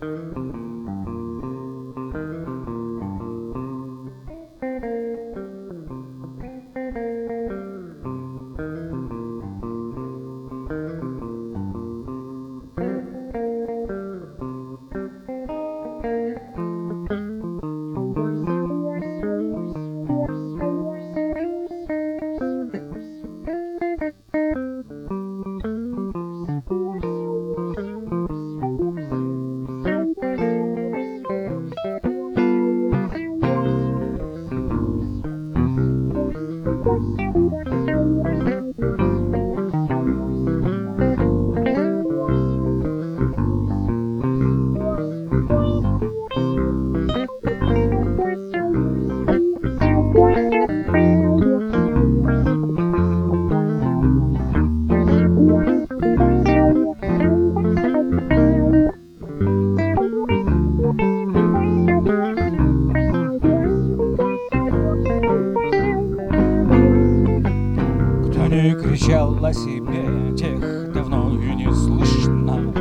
Не кричал о себе, тех давно и не слышно.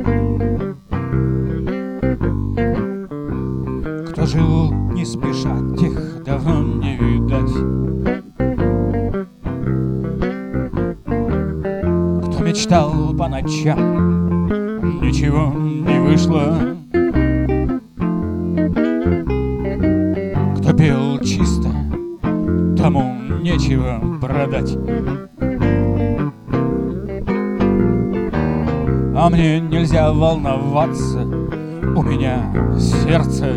Кто жил не спеша, тех давно не видать. Кто мечтал по ночам, ничего не вышло. Кто пел чисто, тому нечего продать. А мне нельзя волноваться, у меня сердце.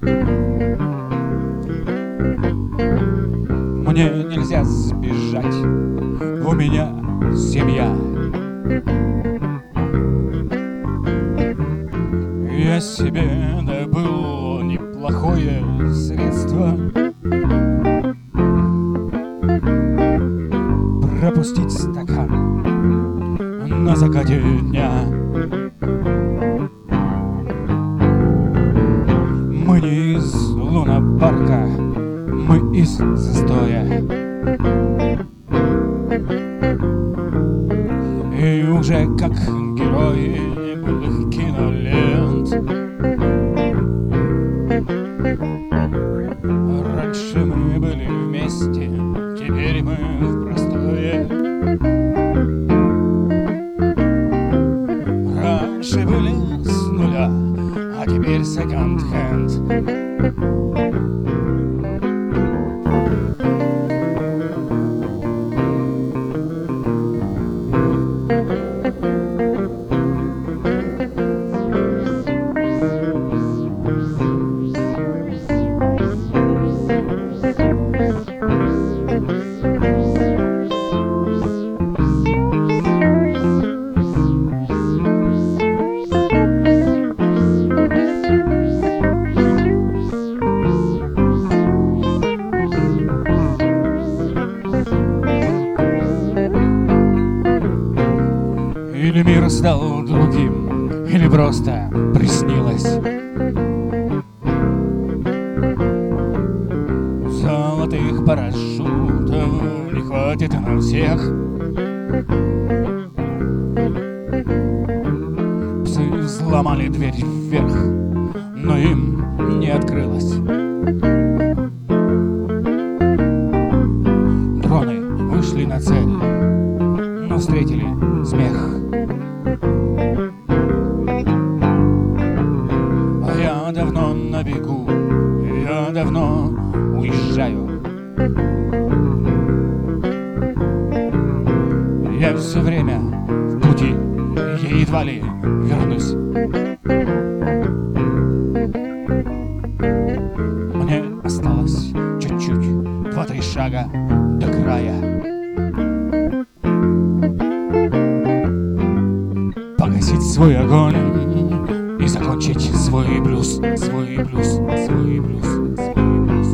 Мне нельзя сбежать, у меня семья. Я себе добыл неплохое средство пропустить стакан на закате дня. Мы не из лунопарка, мы из застоя. И уже как герои былых кинолент раньше мы были вместе, теперь мы в простое. Раньше были с нуля, а теперь секонд-хенд. Или мир стал другим, или просто приснилось. Золотых парашютов не хватит на всех. Псы взломали дверь вверх, но им не открылось. Дроны вышли на цель, но встретили смех. А я давно на бегу, я давно уезжаю. Я все время в пути, я едва ли вернусь. Мне осталось чуть-чуть, 2-3 шага до края. Погасить свой огонь и закончить свой блюз, свой блюз, свой блюз, свой блюз.